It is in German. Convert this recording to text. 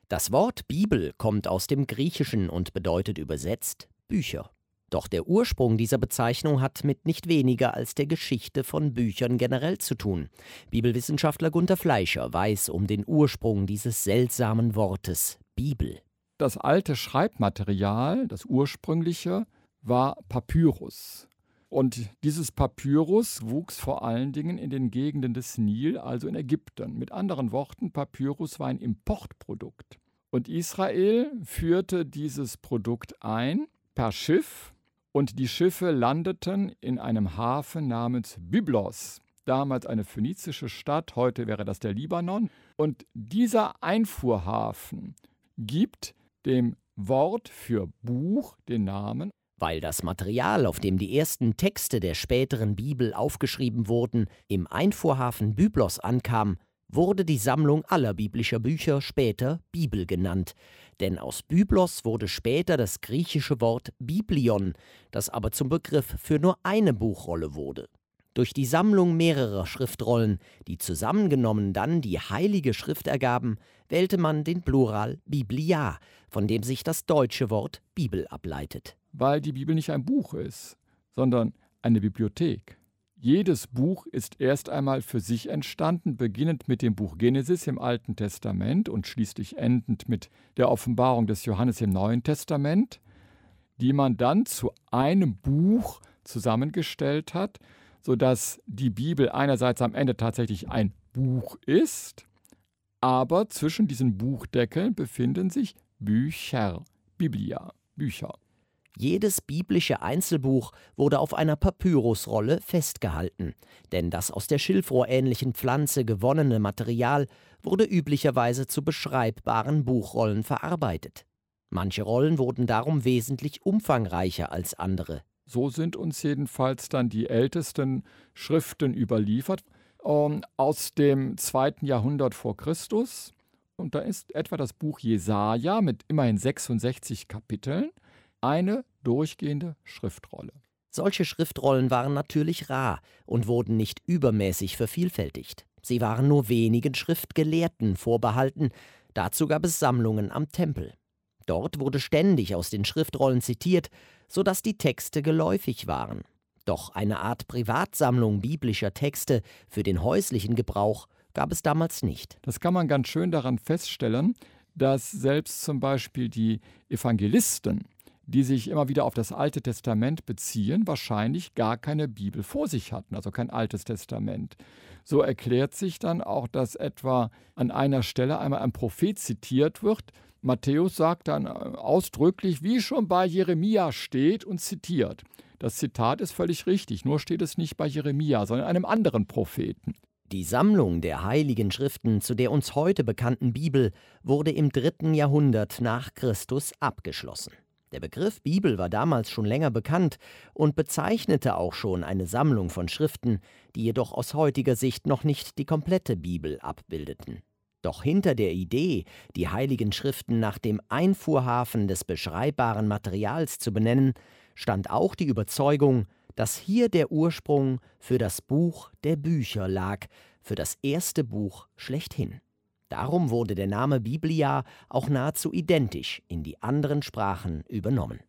Das Wort Bibel kommt aus dem Griechischen und bedeutet übersetzt Bücher. Doch der Ursprung dieser Bezeichnung hat mit nicht weniger als der Geschichte von Büchern generell zu tun. Bibelwissenschaftler Gunther Fleischer weiß um den Ursprung dieses seltsamen Wortes Bibel. Das alte Schreibmaterial, das ursprüngliche, war Papyrus. Und dieses Papyrus wuchs vor allen Dingen in den Gegenden des Nil, also in Ägypten. Mit anderen Worten, Papyrus war ein Importprodukt. Und Israel führte dieses Produkt ein per Schiff. Und die Schiffe landeten in einem Hafen namens Byblos, damals eine phönizische Stadt, heute wäre das der Libanon. Und dieser Einfuhrhafen gibt dem Wort für Buch den Namen. Weil das Material, auf dem die ersten Texte der späteren Bibel aufgeschrieben wurden, im Einfuhrhafen Byblos ankam, wurde die Sammlung aller biblischer Bücher später Bibel genannt. Denn aus Byblos wurde später das griechische Wort Biblion, das aber zum Begriff für nur eine Buchrolle wurde. Durch die Sammlung mehrerer Schriftrollen, die zusammengenommen dann die Heilige Schrift ergaben, wählte man den Plural Biblia, von dem sich das deutsche Wort Bibel ableitet. Weil die Bibel nicht ein Buch ist, sondern eine Bibliothek. Jedes Buch ist erst einmal für sich entstanden, beginnend mit dem Buch Genesis im Alten Testament und schließlich endend mit der Offenbarung des Johannes im Neuen Testament, die man dann zu einem Buch zusammengestellt hat, sodass die Bibel einerseits am Ende tatsächlich ein Buch ist, aber zwischen diesen Buchdeckeln befinden sich Bücher, Biblia, Bücher. Jedes biblische Einzelbuch wurde auf einer Papyrusrolle festgehalten, denn das aus der schilfrohrähnlichen Pflanze gewonnene Material wurde üblicherweise zu beschreibbaren Buchrollen verarbeitet. Manche Rollen wurden darum wesentlich umfangreicher als andere. So sind uns jedenfalls dann die ältesten Schriften überliefert, aus dem 2. Jahrhundert vor Christus. Und da ist etwa das Buch Jesaja mit immerhin 66 Kapiteln, eine durchgehende Schriftrolle. Solche Schriftrollen waren natürlich rar und wurden nicht übermäßig vervielfältigt. Sie waren nur wenigen Schriftgelehrten vorbehalten, dazu gab es Sammlungen am Tempel. Dort wurde ständig aus den Schriftrollen zitiert, sodass die Texte geläufig waren. Doch eine Art Privatsammlung biblischer Texte für den häuslichen Gebrauch gab es damals nicht. Das kann man ganz schön daran feststellen, dass selbst zum Beispiel die Evangelisten, die sich immer wieder auf das Alte Testament beziehen, wahrscheinlich gar keine Bibel vor sich hatten, also kein Altes Testament. So erklärt sich dann auch, dass etwa an einer Stelle einmal ein Prophet zitiert wird. Matthäus sagt dann ausdrücklich, wie schon bei Jeremia steht und zitiert. Das Zitat ist völlig richtig, nur steht es nicht bei Jeremia, sondern einem anderen Propheten. Die Sammlung der Heiligen Schriften zu der uns heute bekannten Bibel wurde im 3. Jahrhundert nach Christus abgeschlossen. Der Begriff Bibel war damals schon länger bekannt und bezeichnete auch schon eine Sammlung von Schriften, die jedoch aus heutiger Sicht noch nicht die komplette Bibel abbildeten. Doch hinter der Idee, die Heiligen Schriften nach dem Einfuhrhafen des beschreibbaren Materials zu benennen, stand auch die Überzeugung, dass hier der Ursprung für das Buch der Bücher lag, für das erste Buch schlechthin. Darum wurde der Name Biblia auch nahezu identisch in die anderen Sprachen übernommen.